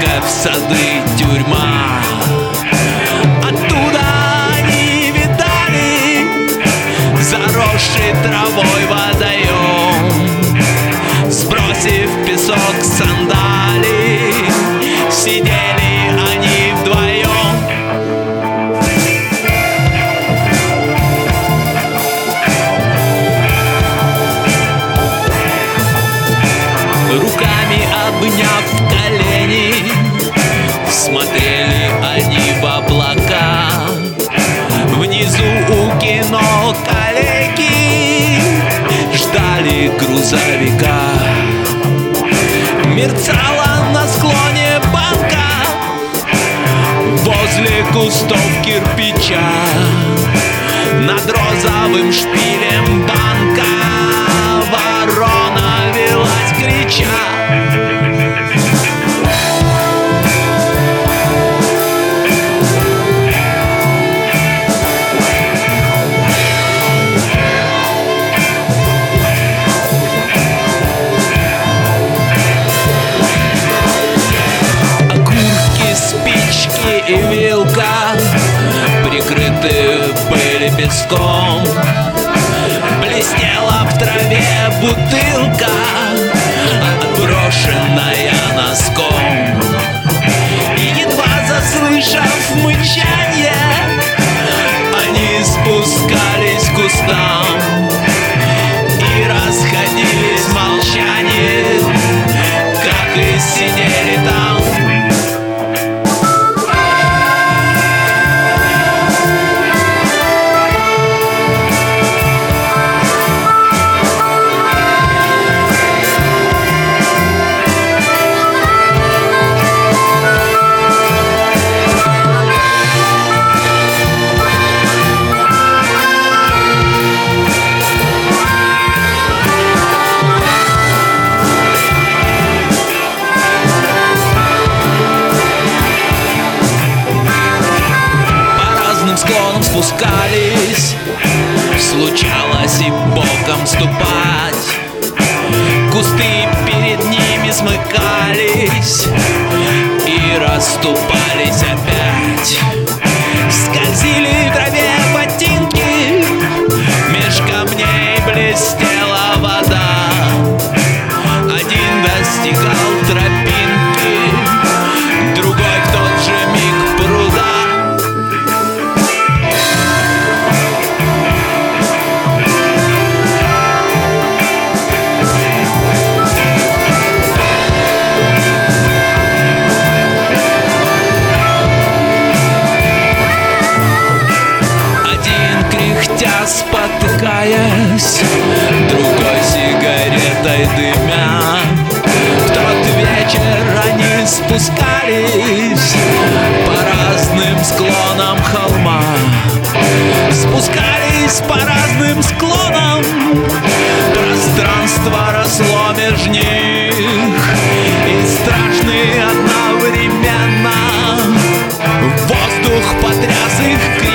церковь, сады, тюрьма. Оттуда они видали заросший травой водоем. Сбросив в песок сандали, сидели они вдвоем. Руками обняв колени, смотрели они в облака. Внизу у кино коллеги ждали грузовика. Мерцала на склоне банка возле кустов кирпича. Над розовым шпилем банка ворона велась крича. И вилка прикрыты были песком. Блестела в траве бутылка, отброшенная носком. И едва заслышав мычанье, они спускались к кустам и расходились в молчании, как и сидели там. Спускались, случалось и боком ступать. Кусты перед ними смыкались и расступались опять. Скользили в траве ботинки, меж камней блестела вода. Один достигал тропинки, другой в тот же миг пруда. Спотыкаясь, другой сигаретой дымя. В тот вечер они спускались по разным склонам холма. Спускались по разным склонам, пространство росло меж них, и страшный одновременно воздух потряс их крик.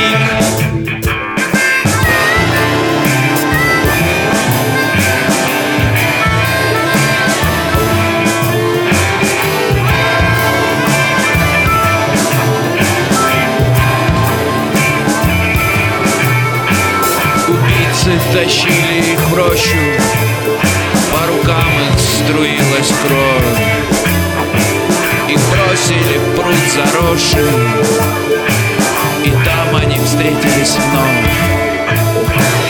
Тащили их в рощу, по рукам их струилась кровь. Их бросили в пруд заросший, и там они встретились вновь.